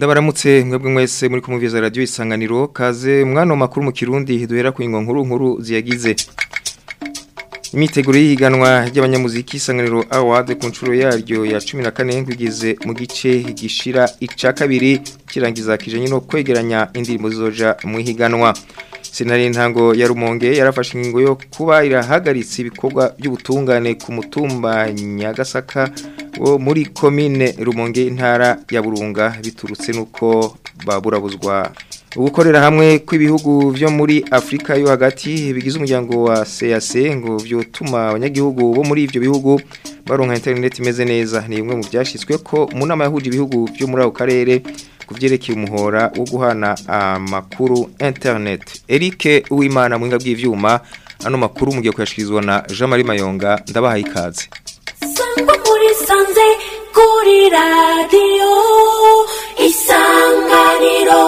Ndabaramutse mwebwe mwese muri kumuvyiza radio Isanganiro kaze mwana makuru mu Kirundi duhera ku nkuru ziyagize. Imiteguro y'ihiganwa ry'abanyamuziki Isanganiro Award ku ncuro yaryo ya 14 kugeze mu gice gishira ica kabiri kirangiza kijanye no kwegeranya indirimbo zizoja mu higanwa. Senari ntango ya Rumonge yarafashe ingingo yo kuba irahagaritse ibikorwa by'ubutungane ku mutumba Nyagasaka wo muri commune Rumonge intara ya Burunga biturutse nuko baburabuzwa ugukorera hamwe kw'ibihugu byo muri Afrika yo hagati bigize umuryango wa CAC ngo vyotuma abanyagihugu bo muri ivyo bihugu baronka internet imeze neza ni bimwe mu byashitswe ko mu nama yahuje ibihugu byo muri ako karere kuvyerekeye umuhora wo guhana amakuru internet. Eric Uwimana mwinga bw'ivyuma ano makuru mugiye kuyashikirizwa na Jean-Marie Mayonga ndabaha ikaze. Sangwa muri sanze kuri radio Isanganiro.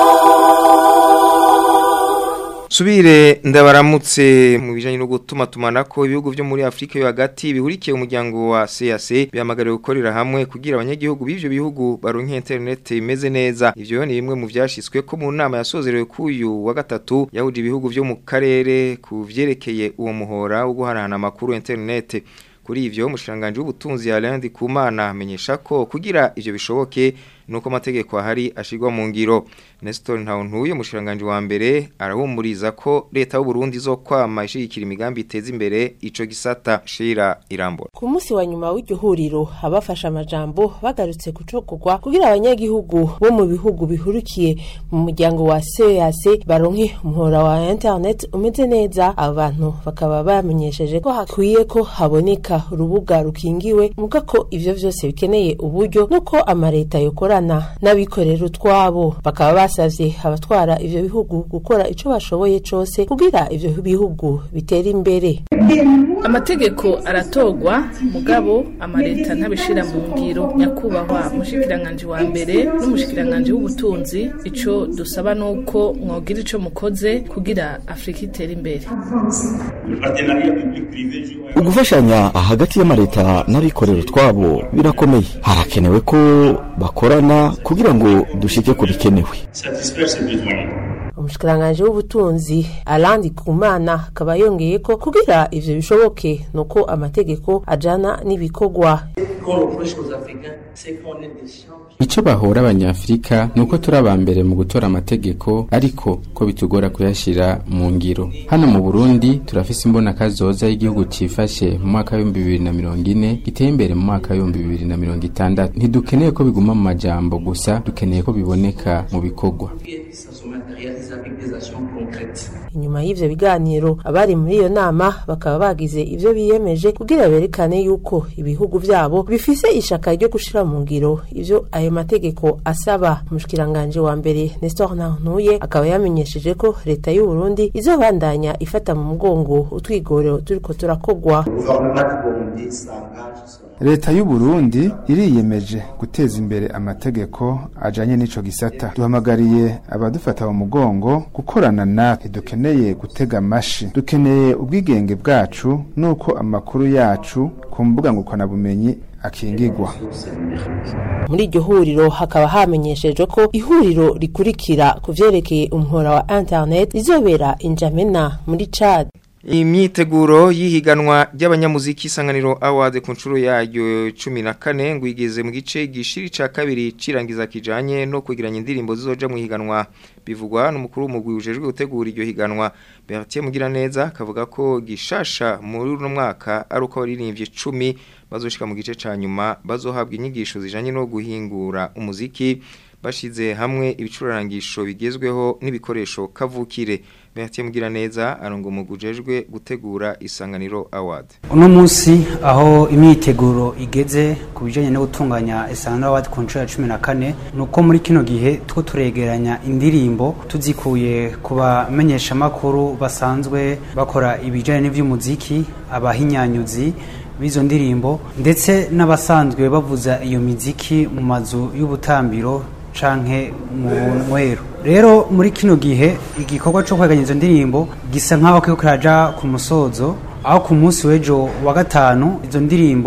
Subire ndabaramutse mu bijanye no gutuma tumanako ibihugu byo muri Afrika yo hagati bihurikiye umuryango wa CAC byamagariye gukorera hamwe kugira abanyagihugu b'ivyo bihugu baronke internet imeze neza. Ivyo ni bimwe mu vyashitswe ko mu nama yasozerewe kuyu wa gatatu yahuje ibihugu byo mu karere kuvyerekeye uwo muhora wo guhanahana amakuru internet. Kuri ivyo umushanganje w'ubutunzi Alain Ndikumana amenyesha ko kugira ivyo bishoboke nuko amategeko ahari ashigwa mu ngiro. Nestor Ntawuntuye umushanganje wa mbere arahumuriza ko leta y'u Burundi izokwama ishigikira imigambi iteza imbere ico gisata. Shira Irambora. Ku munsi wa nyuma w'igihuriro abafasha amajambo bagarutse kucokogwa kugira abanyagihugu bo mu bihugu bihurukiye mu muryango wa CAC baronke umuhora wa internet umeze neza. Abantu bakaba bamenyesheje ko hakwiye ko haboneka urubuga rukingiwe muga ko ivyo vyose bikeneye uburyo nuko amareta yokorana n'abikorera utwabo. Bakaba basavye abatwara ivyo bihugu gukora ico bashoboye cose kugira ivyo bihugu bitera imbere. Amategeko aratogwa mugabo amareta ntabishira mu ngiro. Nyakubahwa mushikiranganje wa mbere n'umushikiranganje w'ubutunzi ico dusaba nuko mwogira ico mukoze kugira Afrika itera imbere. Ugufashanya hagati y'amareta n'abikorera utwabo birakomeye. Harakenewe ko bakorana kugira ngo dushike ku bikenewe. Umushikiranganje w'ubutunzi Alain Ndikumana akaba yongeye ko kugira ivyo bishoboke nuko amategeko ajana n'ibikorwa. Ico bahora abanyafrika nuko turabambere mu gutora amategeko ariko ko bitugora kuyashira mu ngiro. Hano mu Burundi turafise imbona kazoza y'igihugu cifashe mu mwaka wa 2040 giteye imbere mu mwaka wa 2060. Ntidukeneye ko biguma mu majambo gusa, dukeneye ko biboneka mu bikorwa. Inyuma y'ivyo biganiro abari muri iyo nama bakaba bagize ivyo biyemeje kugira berekane yuko ibihugu vyabo bifise ishaka ryo gushira mu ngiro ivyo ayo mategeko asaba. Umushikiranganje wa mbere Nestor Ntawuntuye akaba yamenyesheje ko leta y'u Burundi izobandanya ifata mu mugongo utwigoro turiko turakogwa. Leta y'u Burundi iriyemeje guteza imbere amategeko ajanye n'ico gisata. Duhamagariye abadufata mu mugongo gukorana natwe. Dukeneye gutega amashi, dukeneye ubwigenge bwacu nuko amakuru yacu ku mbuga ngurukana bumenyi akingirwa. Muri iryo huriro hakaba hamenyesheje ko ihuriro rikurikira kuvyerekeye umuhora wa internet rizobera Injamena muri Chad. Imyiteguro y'ihiganwa ry'abanyamuziki Isanganiro Award ku ncuro yaryo 14 ngo igeze mu gice gishiri ca kabiri cirangiza kijanye no kwigiranya indirimbo zizoja mu higanwa. Bivugwa n'umukuru w'umugwi ujejwe gutegura iryo higanwa Bertier Mugiraneza kavuga ko gishasha muri uno mwaka ari uko baririmbye 10 bazoshika mu gice ca nyuma bazohabwa inyigisho zijanye no guhingura umuziki bashize hamwe ibicurarangisho bigezweho n'ibikoresho kavukire. Bertier Mugiraneza arongo mugujejwe gutegura Isanganiro Award. Uno munsi aho imyiteguro igeze kubijanye no gutunganya Isanganiro Award ku ncuro ya 14 nuko muri kino gihe two turegeranya indirimbo tuzikuye kuba menyesha makuru basanzwe bakora ibijanye n'ivy'umuziki, abahinyanyuzi bizo ndirimbo ndetse n'abasanzwe bavuza iyo miziki mu mazu y'ubutambiro canke mu nwero. Rero muri kino gihe igikorwa cyo kweganya izo ndirimbo gisa nkaho kiraja ku musozo, aho ku munsi w'ejo wa gatanu izo ndirimbo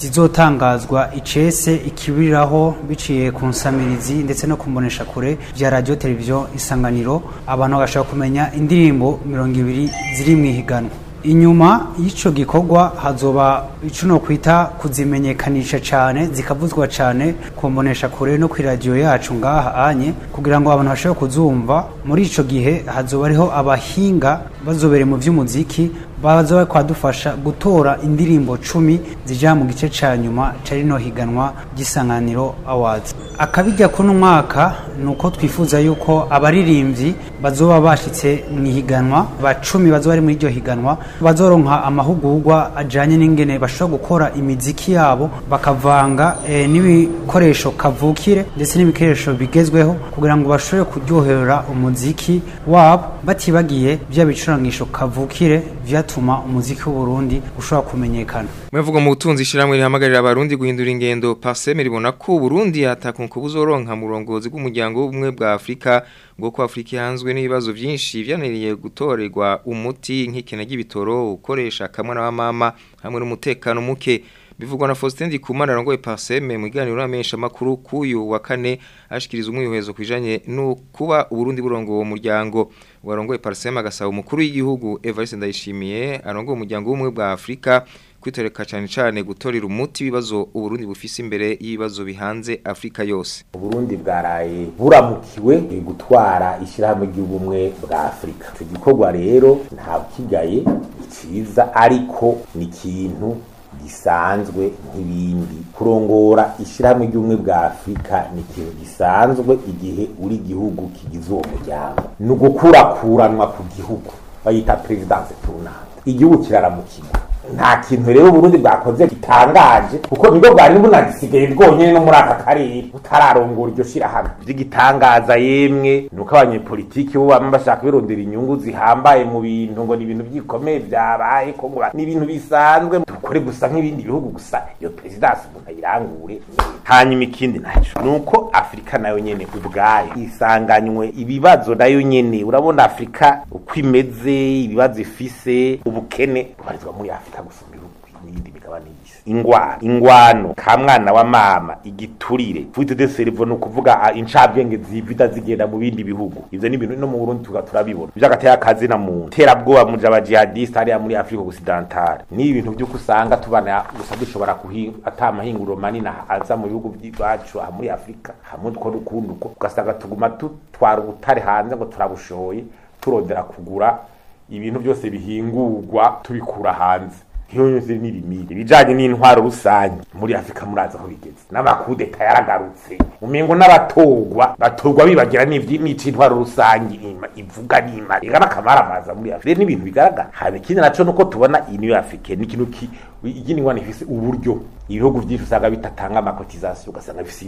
zizotangazwa icese ikibiriraho biciye ku nsamirizi ndetse no kumbonesha kure vya radio televiziyo Isanganiro abantu bagashaka kumenya indirimbo 200 ziri mu ihiganwa. Inyuma y'ico gikorwa hazoba ico no kwita kuzimenyekanisha cyane zikavuzwa cyane kumbonesha kure no kuri radio yacu ngaha anye kugira ngo abantu bashobore kuzumva. Muri ico gihe hazoba ariho abahinga bazobere mu vy'umuziki bazoba kwadufasha gutora indirimbo 10 zija mu gice ca nyuma cari no higanwa gisanganiro awards. Akabijya kuno mwaka nuko twifuza yuko abaririmbyi bazoba bashitse mu higanwa ba 10 bazoba ari muri iryo higanwa bazoronka amahugurwa ajanye n'ingene bashobora gukora imiziki yabo bakavanga n'ibikoresho kavukire ndetse n'ibikoresho bigezweho kugira ngo bashobore kuryohera umuziki wabo batibagiye bya bicurangisho kavukire vyatuma umuziki w'u Burundi ushobora kumenyekana. Mwevuga mu butunzi ishiramwe rihamagarira abarundi guhindura ingendo Parseme ribona ko Burundi atakunka buzoronka murongozi bw'umuryango w'ubumwe bwa Afrika ngo ko Afrika yanzwe n'ibibazo byinshi byaneriye gutorerwa umuti nk'ikena y'ibitoro ukoresha kamwe na mama hamwe n'umutekano muke. Bivugwa na Faustin Ndikumana arongoye Parseme mu giganiro n'amenyesha makuru kuyu wa kane ashikiriza umwihezo kwijanye no kuba Uburundi burongo uwo muryango. Warongoye Parseme agasaba umukuru w'igihugu Evariste Ndayishimiye arongoye umuryango w'ubumwe bwa Afrika kwitoreka cyane gutorera umuti bibazo Uburundi bufise imbere y'ibibazo bihanze Afrika yose. Uburundi bwaraye buramukiwe gutwara ishirahamwe ry'ubumwe bwa Afrika. Icyo gikorwa rero nta kigaye ciza ariko ni kintu gisanzwe nk'ibindi. Kurongora ishirahamwe ry'ubumwe bwa Afrika ni ikintu gisanzwe igihe uri gihugu kigize uwo muryango. No gukurakuranwa ku gihugu bayita presidence tournante. Igihugu kiraramukirwa. Nta kintu rero Burundi bwakoze gitangaje kuko nigo bwari bunagisigaye bwonyene no muri aka karere utararongora iryo shirahamwe. Gitangaza yemwe nuko abanyepolitiki bo bashaka birondera inyungu zihambaye mu bintu ngo ni ibintu byikomeye byabaye ko ngo ni ibintu bisanzwe dukore gusa nk'ibindi bihugu gusa iyo presidence umuntu ayirangure. Hanyuma ikindi naco nuko Afrika nayo nyene ubwayo isanganywe ibibazo nayo nyene. Urabona Afrika uko imeze ibibazo ifise ubukene bubarizwa muri Afrika gusumira n'indi migabane y'isi. Ingwano kamwana wa mama igiturire fuite de cerveau no kuvuga incabwenge zivita zigenda mu bindi bihugu. Ivyo ni ibintu no mu Burundi turabibona by'agateye akazi na muntu terabwoba mu jihadiste ari muri Afrika occidentale. Ni ibintu byo kusanga tubana gusa dushobora atamahinguro manini aza mu bihugu byacu muri Afrika hamwe two rukunduko ugasanga tuguma tutwara ubutare hanze ngo turabushoye turondera kugura ibintu byose bihingurwa tubikura hanze. Hiyo yose nirimire bijanye n'intwaro rusange muri Afrika muraza aho bigeze n'abakudeta yaragarutse umengo n'abatogwa bibagira n'ivyici intwaro rusange ivuga n'ima igana kamara maza muri Afrika n'ibintu bigaragara. Habe kindi naco nuko tubona Union Africaine n'ikintu igini ngwana ifise uburyo ibihugu byinshi usanga bitatanga amakotizasiyo ugasanga bifise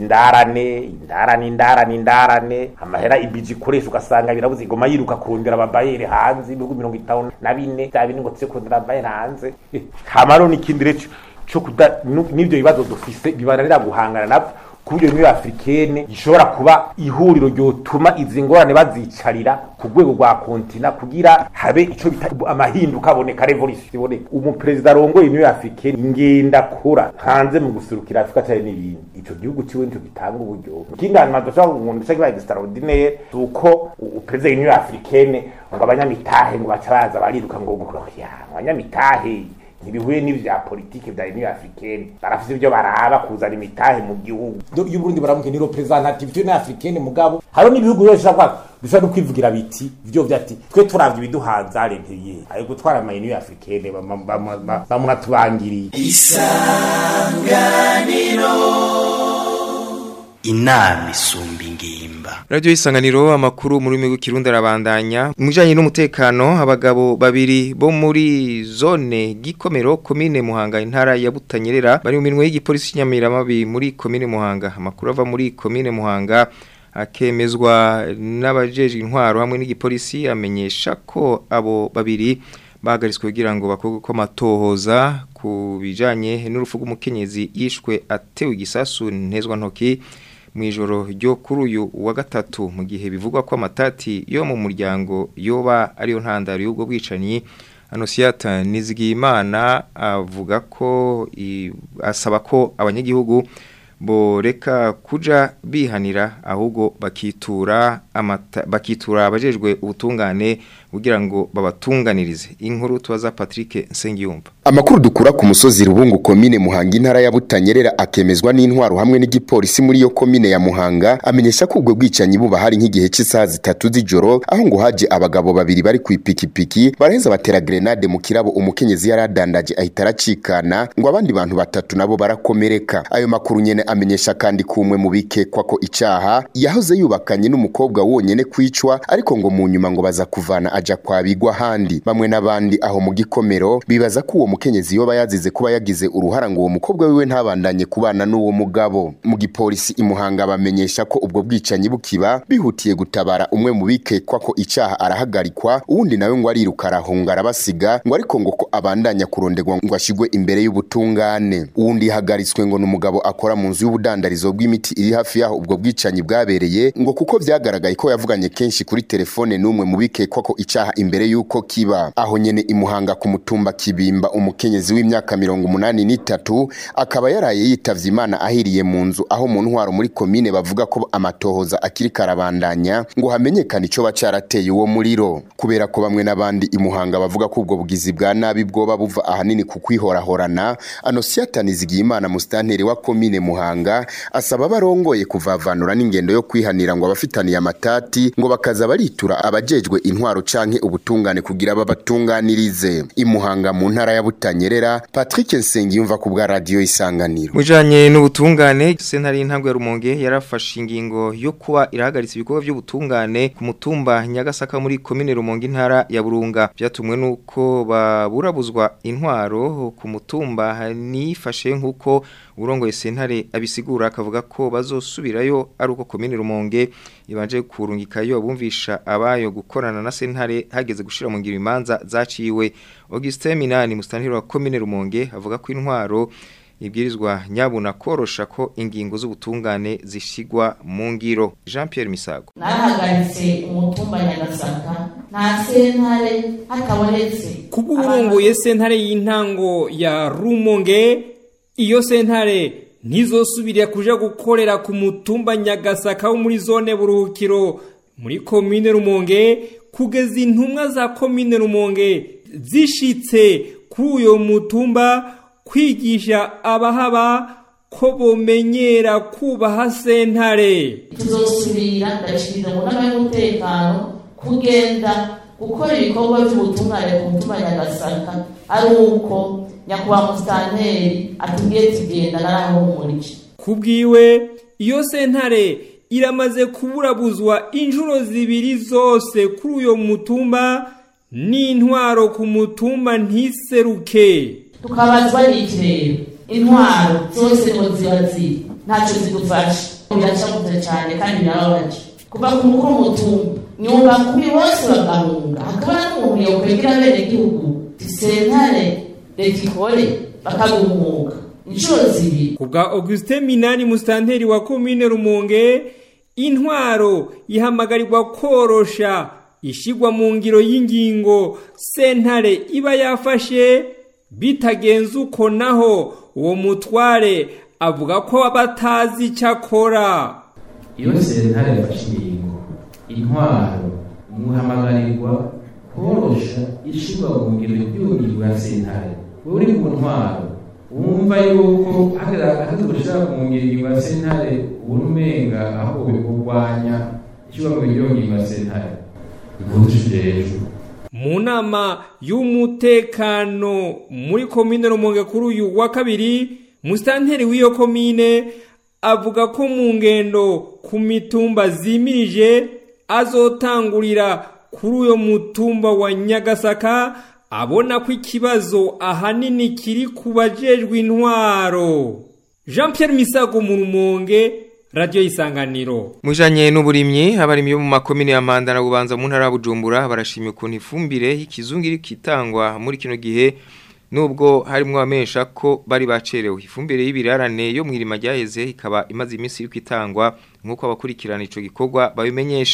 indarane amahera ibiji koresha ugasanga birabuze igoma yiruka kurondera ababayere hanze ibihugu 54 cyabini ngo tse kurondera ababayere hanze. Hamaro n'ikindi rero cyo n'ibyo bibazo dufise bibananira guhangana nabyo kubyo Union Africaine gishobora kuba ihuriro ryotuma izi ngorane bazicarira ku rwego rwa kontina kugira habe ico bita amahinduka aboneka revolution iboneka. Umuperezida arongoye Union Africaine ingenda kora hanze mu gusurukira Afrika cyane n'ibindi ico gihugu ciwe nicyo gitanga uburyo. Ikindi hanyuma dushobora kugundisha kibaye extraordinaire uko uperezida Union Africaine ngo abanyamitahe ngo bacabaza bariruka ngo gukora abanyamitahe nibihuye n'ivya politike vya Union Africaine barafise ibyo baraba kuzana imitahe mu gihugu y'u Burundi baramuke ni representative Union Africaine mugabo haro n'ibihugu byose bishaka kwivugira biti byo vyati twe turavye ibiduhanza renteye ayo gutwara ama Union Africaine bamunatubangiriye. Isanganiro inama isumba ingimba. Radio Isanganiro amakuru muri migwi Kirundi arabandanya mujanye n'umutekano. Abagabo babiri bo muri zone Gikomero komine Muhanga intara ya Butanyerera bari mu minwe y'igipolisi Nyamiramabi muri komine Muhanga. Amakuru ava muri komine Muhanga akemezwa n'abajeje intwaro hamwe n'igipolisi amenyesha ko abo babiri bagariswe kugira ngo bakogwe ko matohoza ku bijanye n'urufu rw'umukenyezi yishwe atewe igisasu ntezwa ntoki mwijoro ryo kuri uyu wa gatatu mu gihe bivugwa ko amatati yo mu muryango yoba ariyo ntandaro y'ubwo bwicanyi Anosiata Nizigiyimana avuga ko asaba ko abanyagihugu boreka kuja bihanira ahubwo bakitura abajejwe ubutungane kugira ngo babatunganirize. Inkuru tubaza Patrick Nsengiyumva. Amakuru dukura ku musozi Rubungu komine Muhanga intara ya Butanyerera akemezwa n'intwaro hamwe n'igipolisi muri yo komine ya Muhanga amenyesha ko ubwo bwicanyi buba hari nk'igihe cy'isaha 3 z'ijoro aho ngo haje abagabo babiri bari ku ipikipiki baraheza batera grenade mu kirabo umukenyezi yaradandaje ahita aracikana ngo abandi bantu batatu nabo barakomereka. Ayo makuru nyene amenyesha kandi kumwe mu bikekwa ko icaha yahoze yubakanye n'umukobwa wonyene kwicwa ariko ngo mu nyuma ngo baza kuvana aja kwabigwa handi. Bamwe n'abandi aho mu gikomero bibaza ko uwo mukenyezi yoba yazize kuba yagize uruhara ngo uwo mukobwa wiwe ntabandanye kubana n'uwo mugabo. Mu gipolisi Imuhanga bamenyesha ko ubwo bwicanyi bukiba bihutiye gutabara umwe mu bikekwa ko icaha arahagarikwa uwundi nawe ngo ariruka arahunga arabasiga ngo ariko ngo ko abandanya kurondegwa ngo ashigwe imbere y'ubutungane. Uwundi hagaritswe ngo n'umugabo akora mu nzu y'ubudandarizo bw'imiti iri hafi yaho ubwo bwicanyi bwabereye ngo kuko vyagaragaye ko yavuganye kenshi kuri telefone n'umwe mu bikekwa ko icaha imbere y'uko kiba. Aho nyene Imuhanga ku mutumba Kibimba umukenyezi w'imyaka 83 akaba yaraye yitavye Imana ahiriye mu nzu aho mu ntwaro muri komine bavuga ko amatohoza akiri karabandanya ngo hamenyekane ico bacarateye uwo muriro. Kubera ko bamwe n'abandi Imuhanga bavuga ko ubwo bugizi bwa nabi bwoba buva ahanini ku kwihorahorana. Anosiata Nizigiyimana mustanteri wa komine Muhanga asaba barongoye kuvavanura n'ingendo yo kwihanira ngo abafitaniye amatati ngo bakaza baritura abajejwe intwaro canke ubutungane kugira babatunganirize. Imuhanga mu ntara ya Butanyerera, Patrick Nsengiyumva ku bwa radio Isanganiro. Mujanye n'ubutungane sentare y'intango ya Rumonge yarafashe ingingo yo kuba irahagaritse ibikorwa by'ubutungane ku mutumba Nyagasaka muri komine Rumonge intara ya Burunga. Byatumwe nuko baburabuzwa intwaro ku mutumba nifashe nkuko urongoye sentare abisigura akavuga ko bazosubirayo ari uko komine Rumonge ibanje kurungikayo abumvisha abayo gukorana na sentare hageze gushira mu ngiro imanza zaciwe. Augustin Minani mustanteri wa komine Rumonge avuga ko intwaro ibwirizwa nyabuna korosha ko ingingo z'ubutungane zishigwa mu ngiro. Jean Pierre Misago. Narahagaritse umutumba Nyagasaka nta sentare hatabonetse kuburongoye sentare y'intango ya Rumonge. Iyo sentare ntizosubira kuja gukorera ku mutumba Nyagasaka wo muri zone Buruhukiro muri komine Rumonge kugeza intumwa za komine Rumonge zishitse kuri uyo mutumba kwigisha abahaba ko bomenyera kubaha sentare. Tuzosubira ndashirira mu nama y'umutekano kugenda gukora ibikorwa by'ubutungane ku mutumba Nyagasaka ari uko nyakubahwa mustanteri atubwiye tugenda narahumurije. Kubwiwe iyo sentare iramaze kuburabuzwa injuro zibiri zose kuri uyo mutumba n'intwaro ku mutumba ntiseruke. Tukabazwa n'ikirere intwaro zose ngo zibazi ntacyo zidufasha biracamuze cyane kandi birababaje kuva ku mukuru w'umutumba nyumva kuri bose bagahunga hakaba n'umuntu yokwegera bene igihugu sentare rekikore bakagumuka inshuro zibiri. Kubwa Augustin Minani mustanteri wa komine Rumonge intwaro ihamagarirwa korosha ishigwa mu ngiro y'ingingo sentare iba yafashe bitagenze uko naho uwo mutware avuga ko abatazi cyakora. Iyo sentare yafashe ingingo intwaro muhamagarirwa korosha ishigwa mu ngiro y'ingingo ya sentare. Uri ku ntwaro wumva yuko hageze mu ngiro ya sentare urumenga aho bikurwanya ishigwa mu ngiro ya sentare mu nama y'umutekano muri komine Rumonge kuri uyu wa kabiri mustanteri w'iyo komine avuga ko mu ngendo ku mitumba zimirije azotangurira kuri uyo mutumba wa Nyagasaka abona ko ikibazo ahanini kiri kubajejwe intwaro. Jean Pierre Misago mu Rumonge, Radio Isanganiro. Mujanye n'uburimyi abarimyi mu makomine ya Mpanda na Bubanza mu ntara ya Bujumbura barashimye ukuntu ifumbire y'ikizungu iri kitangwa muri kino gihe nubwo harimwo amesha ko bari bacerewe. Ifumbire y'ibirarane yo mwirima ryaheze ikaba imaze iminsi iri kwitangwa nkuko abakurikirana ico gikorwa babimenyesha.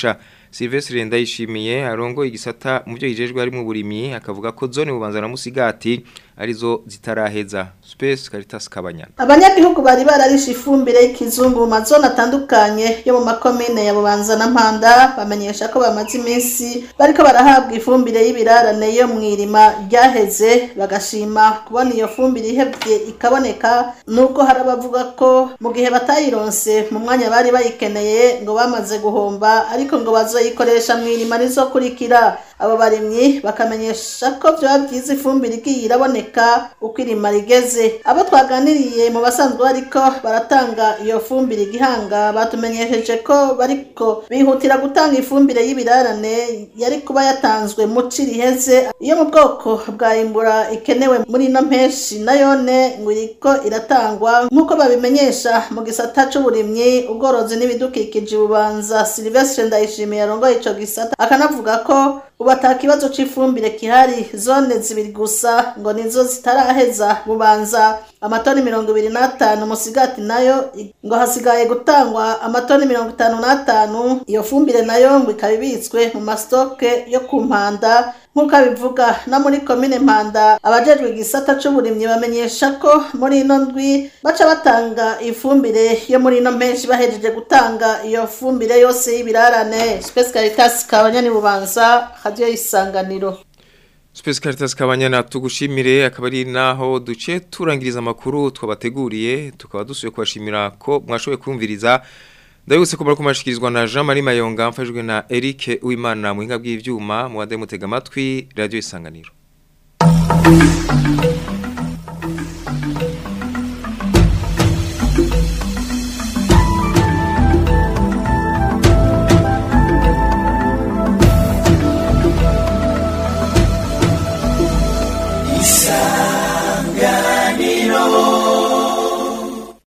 Sylvestre Ndayishimiye arongo igisata mu byo yijejwe ari mu burimyi akavuga ko zone Bubanza na Musigati arizo zitaraheza. Space Caritas Kabanyana. Abanyagihugu bari bararisha ifumbire y'ikizungu mu mazone atandukanye yo mu makomine ya Bubanza na Mpanda bamenyesha ko bamaze iminsi bariko barahabwa ifumbire y'ibirarane yo mwirima ryaheze bagashima kubona iyo fumbire ihebye ikaboneka nubwo harabavuga ko mu gihe batayironse mu mwanya bari bayikeneye ngo bamaze guhomba ariko ngo bazoyikoresha mwirima rizokurikira. Abo barimyi bakamenyesha ko byo byiza ifumbire igiye iraboneka uko irima rigeze. Abo twaganiriye mu basanzwe bariko baratanga iyo fumbire igihanga batumenyesheje ko bariko bihutira gutanga ifumbire y'ibirarane yari kuba yatanzwe mu ciriheze iyo mu bwoko bwa imbura ikenewe muri no mpeshi nayone ngo iriko iratangwa nkuko babimenyesha mu gisata c'uburimyi ubworozi n'ibidukikije Bubanza. Sylvestre Ndayishimiye arongoye ico gisata akanavuga ko ubata kibazo c'ifumbire kihari zone zibiri gusa ngo nizo zitaraheza Bubanza amatoni 25 Musigati nayo ngo hasigaye gutangwa amatoni 55 iyo fumbire nayo ngo ikabibitswe mu mastoke yo ku Mpanda nkuko bivuga na muri komine Mpanda abajejwe igisata c'uburimyi bamenyesha ko muri ino ndwi baca batanga ifumbire yo muri ino menshi bahejeje gutanga iyo fumbire yose y'ibirarane. Space Caritas Kabanyana Bubanza radio Isanganiro. Space Caritas Kabanyana tugushimire akabari naho duce turangiriza amakuru twabateguriye tukaba dusuye kubashimira ko mwashoboye kumviriza. Ndabuse ko bariko mashikirizwa na Jean Marie Mayonga mfashijwe na Eric Uwimana mu hinga bw'ivyuma mu wade mutega amatwi radio Isanganiro.